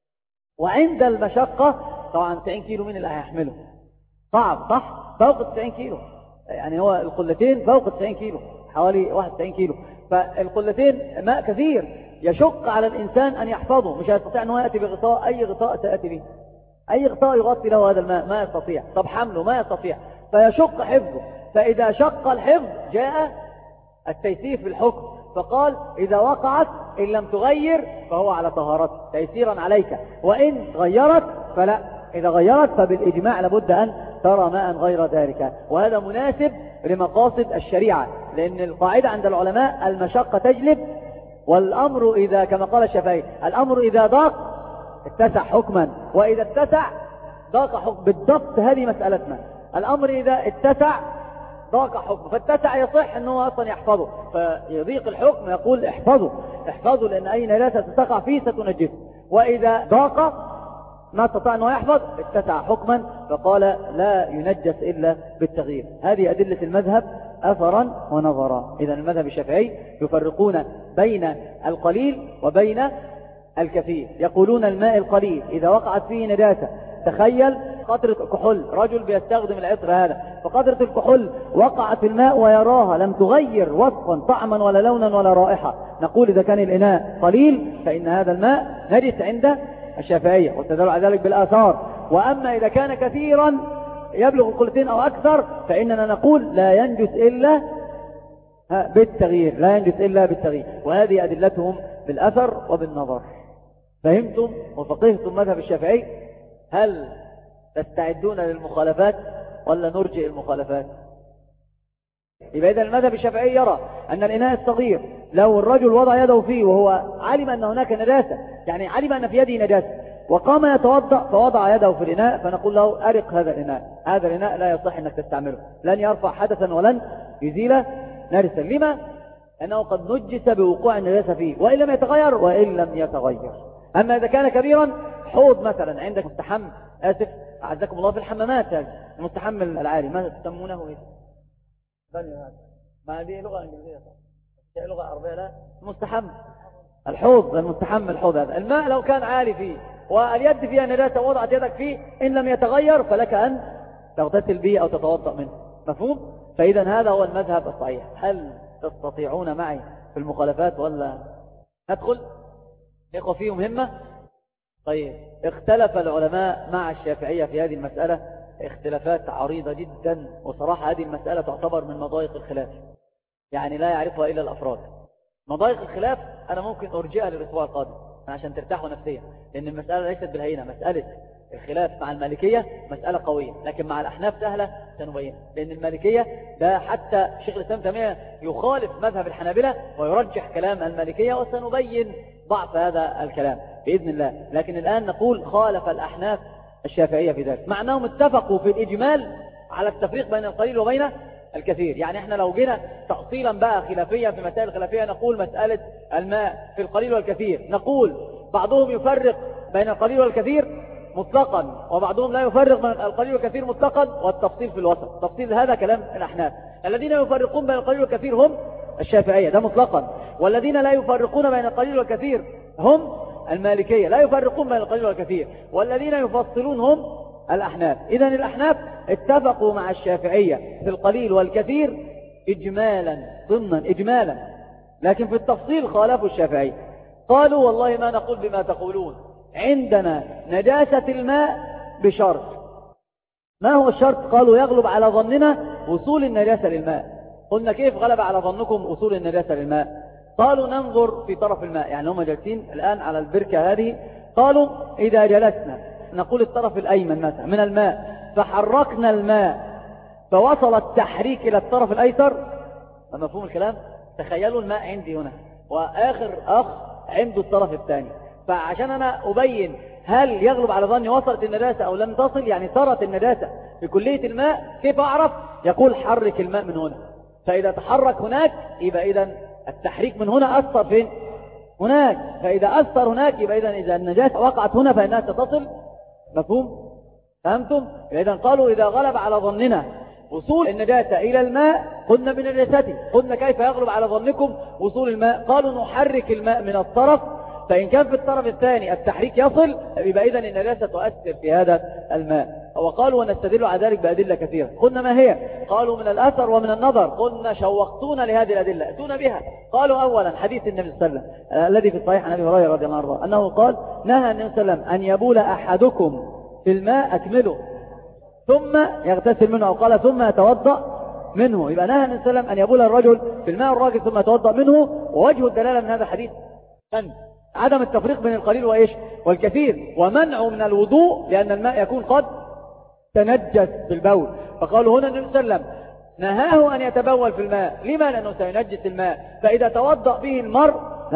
وعند المشقة طبعا 90 كيلو مين اللي هيحمله؟ صعب، صح؟ فوق 90 كيلو، يعني هو القلتين فوق 90 كيلو، حوالي 91 كيلو، فالقلتين ماء كثير، يشق على الإنسان أن يحفظه، مش هيستطيع أنه يأتي بغطاء، أي غطاء سيأتي به، أي غطاء يغطي له هذا الماء ما يستطيع. طب حمله ما يستطيع، فيشق حفظه. فإذا شق الحفظ جاء التيسير في الحكم، فقال: إذا وقعت إن لم تغير فهو على طهارته تيسيرا عليك، وإن غيرت فلا. إذا غيرت فبالإجماع لابد أن ترى ماء غير ذلك. وهذا مناسب لمقاصد الشريعة، لأن القاعدة عند العلماء: المشقة تجلب، والأمر إذا، كما قال الشافعي: الأمر إذا ضاق اتسع حكما، وإذا اتسع ضاق حكم. بالضبط هذه مسألتنا، الأمر إذا اتسع ضاق حكم، فاتسع يصح أنه أصلا يحفظه، فيضيق الحكم يقول: احفظه لأن أي نجاسة ستقع فيه ستنجسه. وإذا ضاق ما استطاع أنه يحفظ اتسع حكما، فقال: لا ينجس إلا بالتغيير. هذه أدلة المذهب أثرا ونظرا. إذن المذهب الشافعي يفرقون بين القليل وبين الكثير، يقولون: الماء القليل إذا وقعت فيه نجاسة، تخيل قطرة كحول، رجل بيستخدم العطر هذا، فقطرة الكحول وقعت في الماء ويراها لم تغير وصفا طعما ولا لونا ولا رائحة، نقول إذا كان الإناء قليل فإن هذا الماء نجس عند الشافعية، واستدلوا على ذلك بالآثار. وأما إذا كان كثيرا يبلغ القلتين أو أكثر فإننا نقول: لا ينجس إلا بالتغيير، لا ينجس إلا بالتغيير. وهذه أدلتهم بالأثر وبالنظر. فهمتم وفقهتم مذهب الشافعي؟ هل تستعدون للمخالفات ولا نرجئ المخالفات؟ يبقى إذا المذهب الشافعي يرى أن الإناء الصغير لو الرجل وضع يده فيه وهو علم أن هناك نجاسة، يعني علم أن في يده نجاسة، وقام يتوضأ فوضع يده في الإناء، فنقول له: أرق هذا الإناء، هذا الإناء لا يصح أنك تستعمله، لن يرفع حدثا ولن يزيل نجسا. لما؟ أنه قد نجس بوقوع النجاسة فيه، وإن لم يتغير وإن لم يتغير. أما إذا كان كبيرا، حوض مثلا عندك مستحم، آسف أعزكم الله، في الحمامات هذا المستحم العالي، ما تسمونه إيه؟ ما هذه لغة إنجليزية، لغة عربية، لا مستحم الحوض، المستحم الحوض هذا، الماء لو كان عالي فيه واليد فيها نجاسة وضعت يدك فيه، إن لم يتغير فلك أن تغتسل به أو تتوضأ منه. مفهوم؟ فإذا هذا هو المذهب الصحيح. هل تستطيعون معي في المخالفات ولا ندخل؟ إخوة فيه مهمة. طيب، اختلف العلماء مع الشافعية في هذه المسألة اختلافات عريضة جدا، وصراحة هذه المسألة تعتبر من مضايق الخلاف، يعني لا يعرفها إلا الأفراد. مضايق الخلاف أنا ممكن أرجئها للأسبوع القادم عشان ترتاحوا نفسيا، لأن المسألة ليست بالهينة. مسألة الخلاف مع المالكية مسألة قوية، لكن مع الأحناف سهلة سنبينها، لأن المالكية ده حتى شيخ الإسلام تيمية يخالف مذهب الحنابلة ويرجح كلام المالكية، وسنبين ضعف هذا الكلام بإذن الله. لكن الآن نقول خالف الأحناف الشافعية في ذلك، مع أنهم اتفقوا في الإجمال على التفريق بين القليل وبين الكثير. يعني احنا لو جينا تأصيلا بقى خلافيا في مسائل خلافية، نقول مسألة الماء في القليل والكثير، نقول بعضهم يفرق بين القليل والكثير مطلقا، وبعضهم لا يفرق بين القليل والكثير مطلقا، والتفصيل في الوسط. تفصيل هذا كلام الأحناف. الذين يفرقون بين القليل والكثير هم الشافعية ده مطلقا. والذين لا يفرقون بين القليل والكثير هم المالكية، لا يفرقون بين القليل والكثير. والذين يفصلون هم الأحناف. إذن الأحناف اتفقوا مع الشافعية في القليل والكثير إجمالا ضمنا إجمالا، لكن في التفصيل خالفوا الشافعية. قالوا والله ما نقول بما تقولون، عندنا نجاسة الماء بشرط. ما هو الشرط؟ قالوا يغلب على ظننا وصول النجاسة للماء. قلنا كيف غلب على ظنكم وصول النجاسة للماء؟ قالوا ننظر في طرف الماء، يعني هم جالسين الآن على البركة هذه، قالوا إذا جلسنا نقول الطرف الأيمن مثلا من الماء فحركنا الماء فوصل التحريك إلى الطرف الأيسر، مفهوم الكلام؟ تخيلوا الماء عندي هنا وآخر أخ عنده الطرف الثاني، فعشان أنا أبين هل يغلب على ظني وصلت النجاسة أو لم تصل، يعني صارت النجاسة في كلية الماء، كيف أعرف؟ يقول حرك الماء من هنا، فإذا تحرك هناك يبقى إذن التحريك من هنا أثر فين؟ هناك، فإذا أثر هناك يبقى إذا النجاسة وقعت هنا فإنها ستصل. مفهوم؟ فهمتم؟ إذن قالوا إذا غلب على ظننا وصول النجاسة إلى الماء قلنا بنجاسته. قلنا كيف يغلب على ظنكم وصول الماء؟ قالوا نحرك الماء من الطرف، فإن كان في الطرف الثاني التحريك يصل يبقى إذن النجاسة تؤثر في هذا الماء. وقالوا ونستدل على ذلك بأدلة كثيرة. قلنا ما هي؟ قالوا من الأثر ومن النظر. قلنا شوقتونا لهذه الأدلة، أتونا بها. قالوا أولا حديث النبي صلى الله عليه وسلم الذي في الصحيح عن أبي هريرة رضي الله عنه أنه قال نهى النبي صلى الله عليه وسلم أن يبول أحدكم في الماء أكمله ثم يغتسل منه، أو قال ثم يتوضأ منه. يبقى نهى النبي صلى الله عليه وسلم أن يبول الرجل في الماء الراكد ثم يتوضأ منه. ووجه الدلالة من هذا الحديث أن عدم التفريق بين القليل وإيش والكثير، ومنعه من الوضوء لأن الماء يكون قد تنجس بالبول. فقالوا هنا النبي صلى الله عليه وسلم نهاه أن يتبول في الماء. لما؟ لأنه سينجس الماء، فإذا توضأ به المرء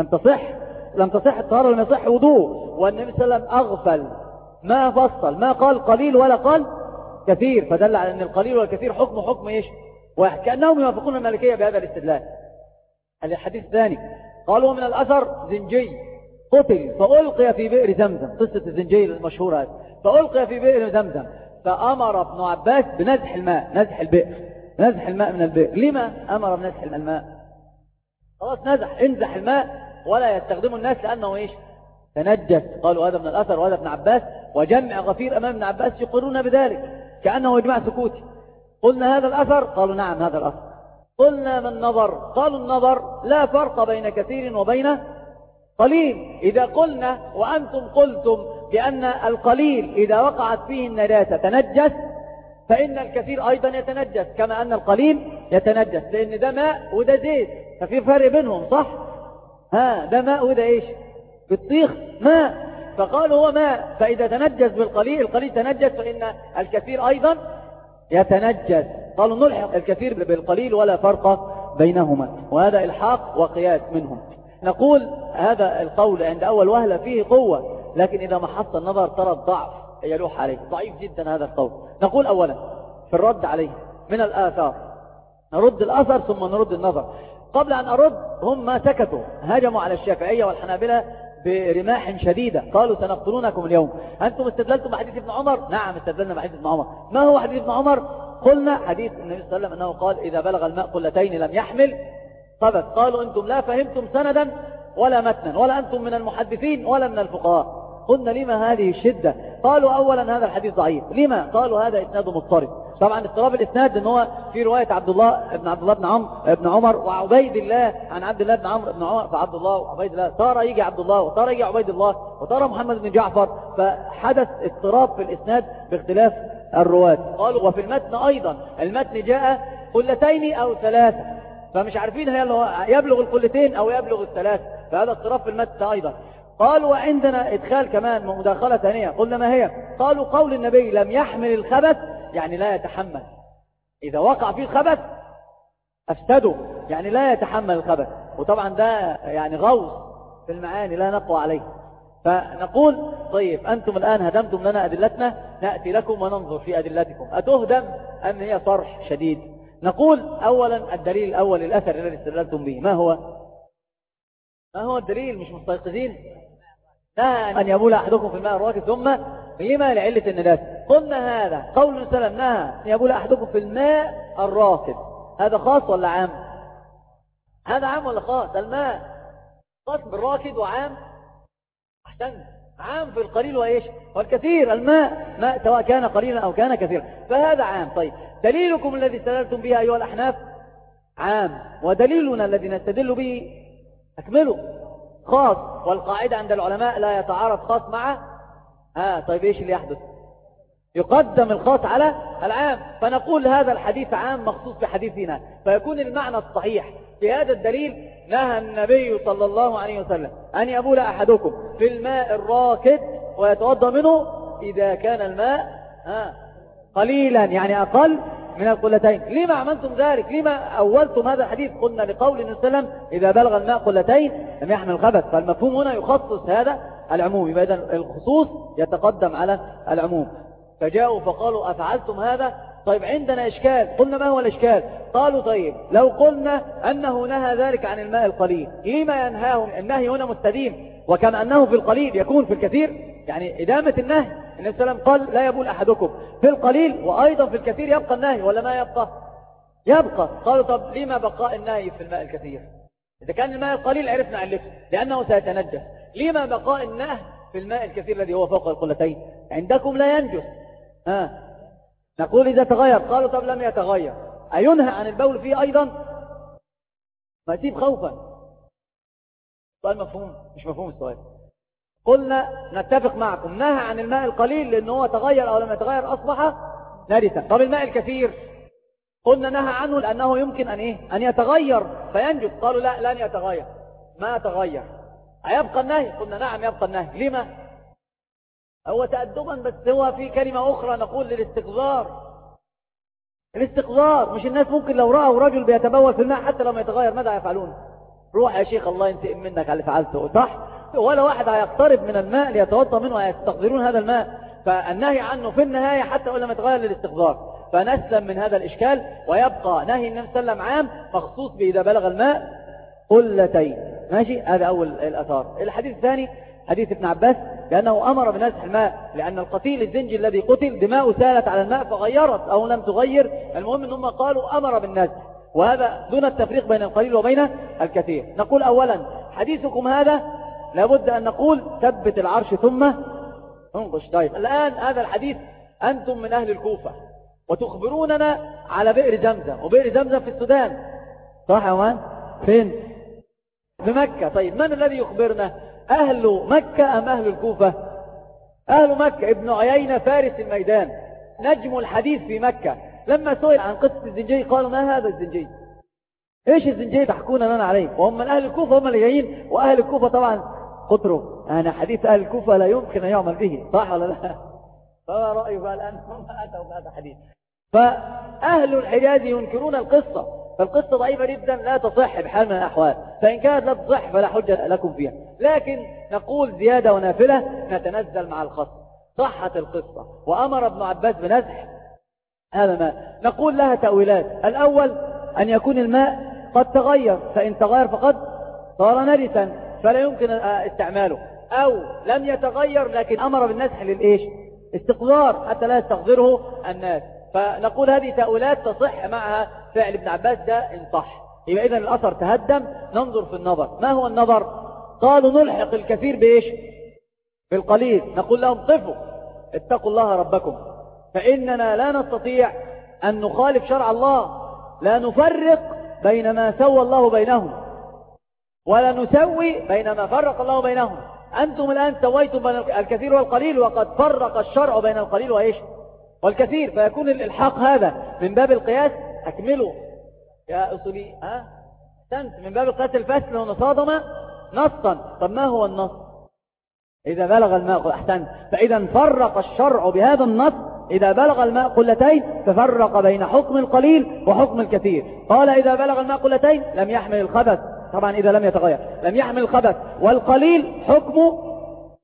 لم تصح الطهارة، لم يصح وضوء. والنبي صلى الله عليه وسلم أغفل، ما فصل، ما قال قليل ولا قال كثير، فدل على أن القليل والكثير حكم إيش واحد، كأنهم يوافقون المالكية بهذا الاستدلال. الحديث الثاني قالوا من الأثر زنجي قتل فألقي في بئر زمزم، قصة الزنجي المشهورة هذه، فألقي في بئر زمزم فأمر ابن عباس بنزح الماء، نزح الماء من البئر. لما أمر بنزح الماء؟ خلاص انزح الماء ولا يستخدمه الناس لأنه إيش تنجس. قالوا هذا من الأثر وهذا ابن عباس، وجمع غفير أمام ابن عباس يقرون بذلك كأنه إجماع سكوتي. قلنا هذا الأثر؟ قالوا نعم هذا الأثر. قلنا من نظر؟ قالوا النظر لا فرق بين كثير وبين قليل. إذا قلنا وأنتم قلتم بأن القليل إذا وقعت فيه النجاسة تنجس، فإن الكثير أيضا يتنجس كما أن القليل يتنجس، لأن ده ماء وده زيت، ففي فرق بينهم صح؟ ده ماء وده إيش؟ بالطيخ ماء، فقالوا هو ماء، فإذا تنجس بالقليل القليل تنجس، فإن الكثير أيضا يتنجس. قالوا نلحق الكثير بالقليل ولا فرق بينهما، وهذا إلحاق وقياس منهم. نقول هذا القول عند أول وهلة فيه قوة، لكن إذا محط النظر ترى الضعف يلوح عليه، ضعيف جدا هذا القول. نقول أولا في الرد عليه من الآثار، نرد الأثر ثم نرد النظر. قبل أن أرد هم ما سكتوا، هجموا على الشافعية والحنابلة برماح شديدة، قالوا سنقتلونكم اليوم. أنتم استدللتم بحديث ابن عمر؟ نعم استدلنا بحديث ابن عمر. ما هو حديث ابن عمر؟ قلنا حديث النبي صلى الله عليه وسلم أنه قال إذا بلغ الماء قلتين لم يحمل خبث. قالوا أنتم لا فهمتم سندا ولا متنا، ولا أنتم من المحدثين ولا من الفقهاء. قلنا لما هذه الشدة؟ قالوا أولا هذا الحديث ضعيف. لما؟ قالوا هذا إسناده مضطرب. طبعا اضطراب الإسناد ان هو في رواية عبد الله بن عمر وعبيد الله عن عبد الله بن عمرو بن عمر، فعبد الله وعبيد الله صار يجي عبد الله وصار يجي عبيد الله وصار محمد بن جعفر، فحدث اضطراب في الإسناد باختلاف الرواة. قالوا وفي المتن أيضا المتن جاء قلتين أو ثلاثة، فمش عارفين هل يبلغ القلتين أو يبلغ الثلاثة، فهذا اضطراب في المتن أيضا. قالوا وعندنا إدخال كمان مداخلة ثانية. قلنا ما هي؟ قالوا قول النبي لم يحمل الخبث يعني لا يتحمل، إذا وقع فيه الخبث أفسده، يعني لا يتحمل الخبث. وطبعا ده يعني غوص في المعاني لا نقوى عليه. فنقول طيب أنتم الآن هدمتم لنا أدلتنا، نأتي لكم وننظر في أدلتكم أتهدم أم هي صرح شديد. نقول أولا الدليل الأول الأثر الذي استدللتم به ما هو الدليل؟ مش مستيقظين؟ نهى أن يبول أحدكم في الماء الراكد ثم لما؟ لعلة النجاسة. قلنا هذا قول النبي صلى الله عليه وسلم نهى أن يبول أحدكم في الماء الراكد، هذا خاص ولا عام؟ هذا عام ولا خاص؟ الماء خاص بالراكد وعام أحسن عام في القليل وإيش والكثير. الماء ماء سواء كان قليلا أو كان كثيرا، فهذا عام. طيب دليلكم الذي استدلتم به أيها الأحناف عام، ودليلنا الذي نستدل به أكمله خاص، والقاعدة عند العلماء لا يتعارض خاص مع طيب إيش اللي يحدث؟ يقدم الخاص على العام، فنقول هذا الحديث عام مخصوص بحديثنا، فيكون المعنى الصحيح في هذا الدليل نهى النبي صلى الله عليه وسلم أن يبول أحدكم في الماء الراكد ويتوضأ منه إذا كان الماء قليلا، يعني أقل من القلتين. لما عملتم ذلك؟ لما أولتم هذا الحديث؟ قلنا لقول النبي صلى الله عليه وسلم إذا بلغ الماء قلتين لم يحمل الخبث، فالمفهوم هنا يخصص هذا العموم، يبقى إذن الخصوص يتقدم على العموم. فجاءوا فقالوا أفعلتم هذا؟ طيب عندنا إشكال. قلنا ما هو الإشكال؟ قالوا طيب لو قلنا أنه نهى ذلك عن الماء القليل، لما ينهاهم؟ النهي هنا مستديم، وكما أنه في القليل يكون في الكثير، يعني إدامة النهي. النبي صلى الله عليه وسلم قال لا يبول أحدكم في القليل، وأيضا في الكثير يبقى النهي ولا ما يبقى؟ يبقى. قالوا طب لما بقاء النهي في الماء الكثير؟ إذا كان الماء القليل عرفنا علته لأنه سيتنجس، لما بقاء النهي في الماء الكثير الذي هو فوق القلتين؟ عندكم لا ينجس. نقول إذا تغير. قالوا طب لم يتغير، أينهى عن البول فيه أيضا؟ ما يسيب خوفا. سؤال مفهوم؟ مش مفهوم السؤال. قلنا نتفق معكم نهى عن الماء القليل لأنه هو تغير أو لم يتغير أصبح نجسا. طب الماء الكثير قلنا نهى عنه لأنه يمكن أن يتغير فينجس. قالوا لا لن يتغير، ما يتغير، هيبقى النهي. قلنا نعم يبقى النهي. لما؟ هو تأدبا، بس هو في كلمة أخرى نقول للاستقذار. الاستقذار، مش الناس ممكن لو رأوا رجل بيتبول في الماء حتى لو ما يتغير ماذا يفعلون؟ روح يا شيخ الله ينتقم منك على اللي فعلته، صح؟ ولا واحد هيقترب من الماء ليتوضا منه ويستقذرون هذا الماء، فالنهي عنه في النهاية حتى ولم يتغير للاستقذار. فنسلم من هذا الإشكال، ويبقى نهي النبي صلى الله عليه وسلم عام مخصوص بإذا بلغ الماء قلتين. ماشي؟ هذا أول الأثار. الحديث الثاني حديث ابن عباس لأنه أمر بنزح الماء، لأن القتيل الزنجي الذي قتل دماؤه سالت على الماء فغيرت أو لم تغير، المهم أنهم قالوا أمر بالنزح، وهذا دون التفريق بين القليل وبين الكثير. نقول أولا حديثكم هذا لابد أن نقول ثبت العرش ثم انقش. طيب الآن هذا الحديث أنتم من أهل الكوفة وتخبروننا على بئر زمزم، وبئر زمزم في السودان، صح يا مان؟ فين؟ في مكة. طيب من الذي يخبرنا؟ أهل مكة أم أهل الكوفة؟ أهل مكة. ابن عيينة فارس الميدان نجم الحديث في مكة، لما سئل عن قصة الزنجي قالوا ما هذا الزنجي؟ إيش الزنجي تحكون لنا عليه؟ وهم من أهل الكوفة، هم اللي جايين، وأهل الكوفة طبعا قطروا. أنا حديث أهل الكوفة لا يمكن أن يعمل به، صح ولا لا؟ فما رأيك الآن هم أتوا بهذا الحديث؟ فأهل الحجاز ينكرون القصة، فالقصة ضعيفة جدا لا تصح بحال من الأحوال، فإن كانت لا تصح فلا حجة لكم فيها. لكن نقول زيادة ونافلة نتنزل مع الخصم. صحت القصة وأمر ابن عباس بنزح هذا ماء، نقول لها تأويلات. الأول أن يكون الماء قد تغير، فإن تغير فقد صار نجسا فلا يمكن استعماله، أو لم يتغير لكن أمر بالنزح للإيش؟ استقذار حتى لا يستقذره الناس. فنقول هذه تأويلات تصح معها فعل ابن عباس ده إن صح. يبقى إذن الأثر تهدم. ننظر في النظر. ما هو النظر؟ قالوا نلحق الكثير بإيش؟ بالقليل. نقول لهم قفوا اتقوا الله ربكم، فإننا لا نستطيع أن نخالف شرع الله، لا نفرق بين ما سوى الله بينهم ولا نسوي بين ما فرق الله بينهم. أنتم الآن سويتم بين الكثير والقليل، وقد فرق الشرع بين القليل وإيش؟ والكثير، فيكون الإلحاق هذا من باب القياس. أكملوا يا أصولي، أحسنت، من باب القياس الفاسد ونصادم نصا. طب ما هو النص؟ إذا بلغ الماء، أحسنت، فإذا فرق الشرع بهذا النص إذا بلغ الماء قلتين، ففرق بين حكم القليل وحكم الكثير. قال إذا بلغ الماء قلتين لم يحمل الخبث، طبعا إذا لم يتغير لم يحمل الخبث، والقليل حكمه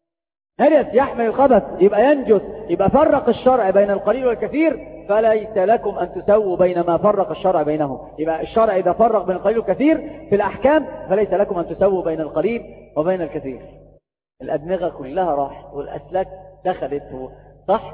نجس يحمل الخبث يبقى ينجس. يبقى فرق الشرع بين القليل والكثير، فليس لكم أن تسووا بين ما فرق الشرع بينهم. يبقى الشرع إذا فرق بين القليل والكثير في الأحكام، فليس لكم أن تسووا بين القليل وبين الكثير. الأدمغة كلها راحت والأسلاك دخلت، صح؟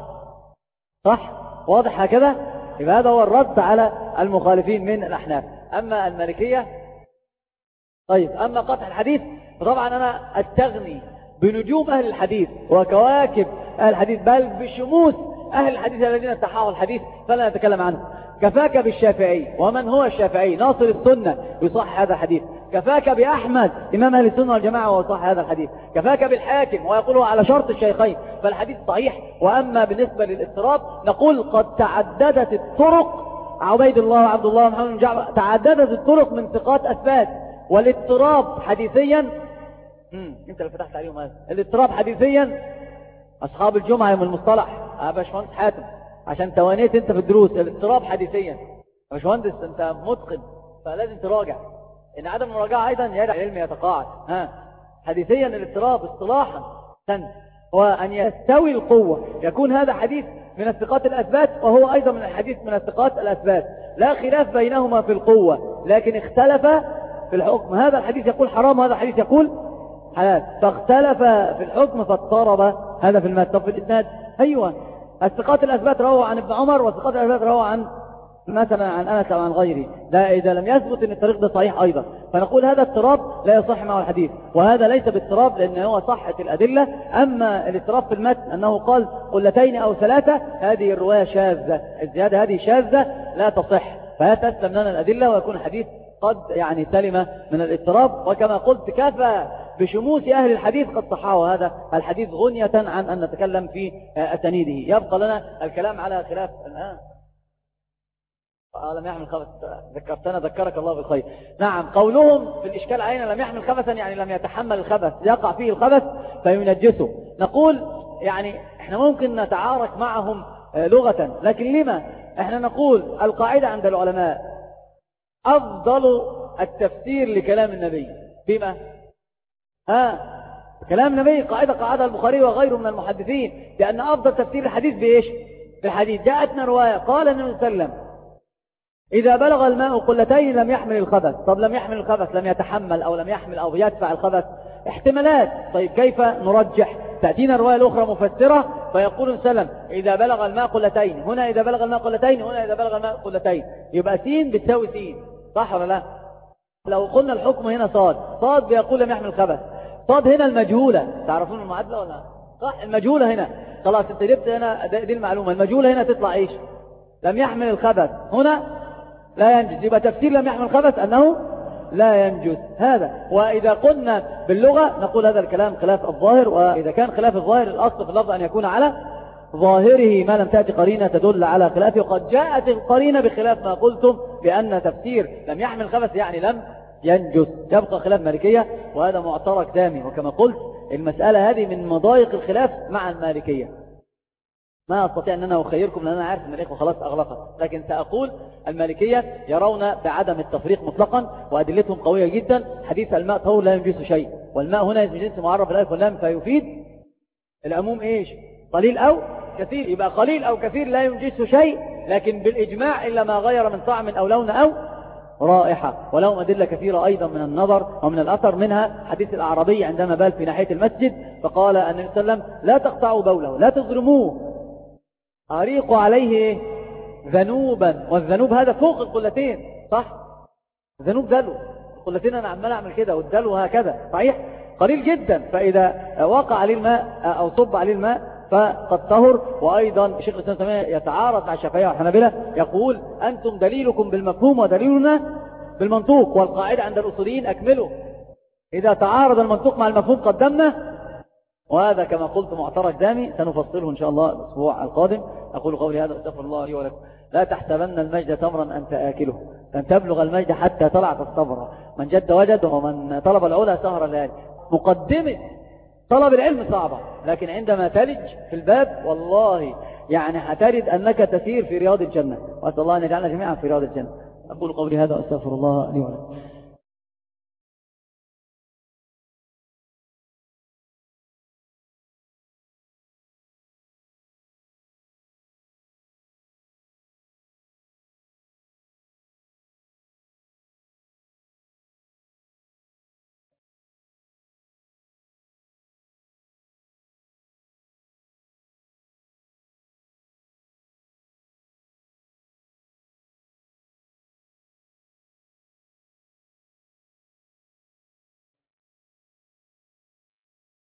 صح؟ واضح هكذا؟ يبقى هذا هو الرد على المخالفين من الأحناف. أما المالكية طيب أما قطع الحديث فطبعا أنا أستغني بنجوم أهل الحديث وكواكب أهل الحديث، بل بشموس أهل الحديث الذين استحاوا الحديث فلا نتكلم عنه. كفاك بالشافعي، ومن هو الشافعي؟ ناصر السنة يصح هذا الحديث. كفاك بأحمد إمام أهل السنة والجماعة ويصح هذا الحديث. كفاك بالحاكم ويقوله على شرط الشيخين، فالحديث صحيح. وأما بالنسبة للاضطراب نقول قد تعددت الطرق، عبيد الله وعبد الله محمد بن جعفر، تعددت الطرق من ثقات أثبات. والاضطراب حديثيا انت اللي فتحت عليهم هذا. الاضطراب حديثيا أصحاب الجمعة يوم المصطلح باشمهندس حاتم، عشان توانيت انت في الدروس. الاضطراب حديثيا باشمهندس انت متقن فلازم تراجع، ان عدم المراجعة ايضا يدع العلم يتقاعد. حديثيا الاضطراب اصطلاحا وأن يستوي القوة، يكون هذا حديث من الثقات الأثبات وهو أيضا من الحديث من الثقات الأثبات، لا خلاف بينهما في القوة لكن اختلف في الحكم. هذا الحديث يقول حرام وهذا الحديث يقول حلال، فاختلف في الحكم فاضطرب هذا في المات. طب في الإسناد أيوة الثقات الأثبات رووا عن ابن عمر والثقات الأثبات رووا عن مثلا عن أنس أو عن غيره، لا إذا لم يثبت أن الطريق ده صحيح أيضا، فنقول هذا اضطراب لا يصح معه الحديث، وهذا ليس باضطراب لأنه هو صحة الأدلة. أما الاضطراب في المتن أنه قال قلتين أو ثلاثة، هذه الرواية شاذة، الزيادة هذه شاذة لا تصح، فهتسلم لنا الأدلة ويكون الحديث قد يعني سلم من الاضطراب. وكما قلت كفى بشموس أهل الحديث قد صحاه هذا الحديث غنية عن أن نتكلم في أسانيده. يبقى لنا الكلام على خلاف الآن. لم يحمل خبث، ذكرتنا ذكرك الله بالخير. نعم قولهم في الإشكال علينا لم يحمل خبثا يعني لم يتحمل الخبث، يقع فيه الخبث فينجسه. نقول يعني احنا ممكن نتعارك معهم لغة، لكن لما احنا نقول القاعدة عند العلماء أفضل التفسير لكلام النبي بما كلام النبي، قاعدة قاعدها البخاري وغيره من المحدثين، لأن أفضل تفسير الحديث بإيش؟ بالحديث. جاءتنا رواية قال النبي صلى الله عليه وسلم إذا بلغ الماء قلتين لم يحمل الخبث. طب لم يحمل الخبث لم يتحمل أو لم يحمل أو يدفع الخبث، احتمالات. طيب كيف نرجح؟ تأتينا الرواية الأخرى مفسرة فيقول سلم إذا بلغ الماء قلتين، هنا إذا بلغ الماء قلتين، هنا إذا بلغ الماء قلتين، يبقى سين بتساوي سين، صح ولا لا؟ لو قلنا الحكم هنا صاد بيقول لم يحمل الخبث، صاد هنا المجهولة، تعرفون المعادلة ولا صح؟ المجهولة هنا خلاص انت جبت هنا دي المعلومة، المجهولة هنا تطلع ايش؟ لم يحمل الخبث، هنا لا ينجز، يبقى تفسير لم يحمل الخبث أنه لا ينجز هذا. وإذا قلنا باللغة نقول هذا الكلام خلاف الظاهر، وإذا كان خلاف الظاهر الأصل في اللفظ أن يكون على ظاهره ما لم تأتي قرينة تدل على خلافه، وقد جاءت القرينة بخلاف ما قلتم بأن تفسير لم يحمل الخبث يعني لم ينجز. يبقى خلاف مالكية وهذا معترك دامي، وكما قلت المسألة هذه من مضايق الخلاف مع المالكية. ما أستطيع أن أنا أخيركم لأن أنا عارف أن الإخوة خلاص أغلقت، لكن سأقول المالكية يرون بعدم التفريق مطلقا وأدلتهم قوية جدا. حديث الماء طهور لا ينجس شيء، والماء هنا اسم جنس معرف الألف واللام فيفيد العموم إيش؟ قليل أو كثير، يبقى قليل أو كثير لا ينجس شيء، لكن بالإجماع إلا ما غير من طعم أو لون أو رائحة. ولهم أدلة كثيرة أيضا من النظر ومن الأثر، منها حديث الأعرابي عندما بال في ناحية المسجد فقال النبي صلى الله عليه وسلم لا تقطعوا بوله لا تظلموه، أريقوا عليه ذنوبا، والذنوب هذا فوق القلتين، صح؟ الذنوب دلو، القلتين أنا عمال أعمل كده والدلو هكذا، صحيح؟ قليل جدا، فإذا وقع عليه الماء أو صب عليه الماء فقد طهر. وأيضا الشيخ الإسلام تيمية يتعارض مع الشافعية والحنابلة، يقول أنتم دليلكم بالمفهوم ودليلنا بالمنطوق، والقاعدة عند الأصوليين أكملوا إذا تعارض المنطوق مع المفهوم قدمنا، وهذا كما قلت معترك دامي سنفصله إن شاء الله الأسبوع القادم. أقول قولي هذا أستغفر الله لي ولكم. لا تحسبن المجد تمرا أنت آكله، لن تبلغ المجد حتى طلعت الصبر، من جد وجد ومن طلب العلا سهر الليالي. مقدمة طلب العلم صعبة، لكن عندما تلج في الباب والله يعني هتجد أنك تسير في رياض الجنة، وأسأل الله أن يجعلنا جميعا في رياض الجنة. أقول قولي هذا أستغفر الله لي ولكم.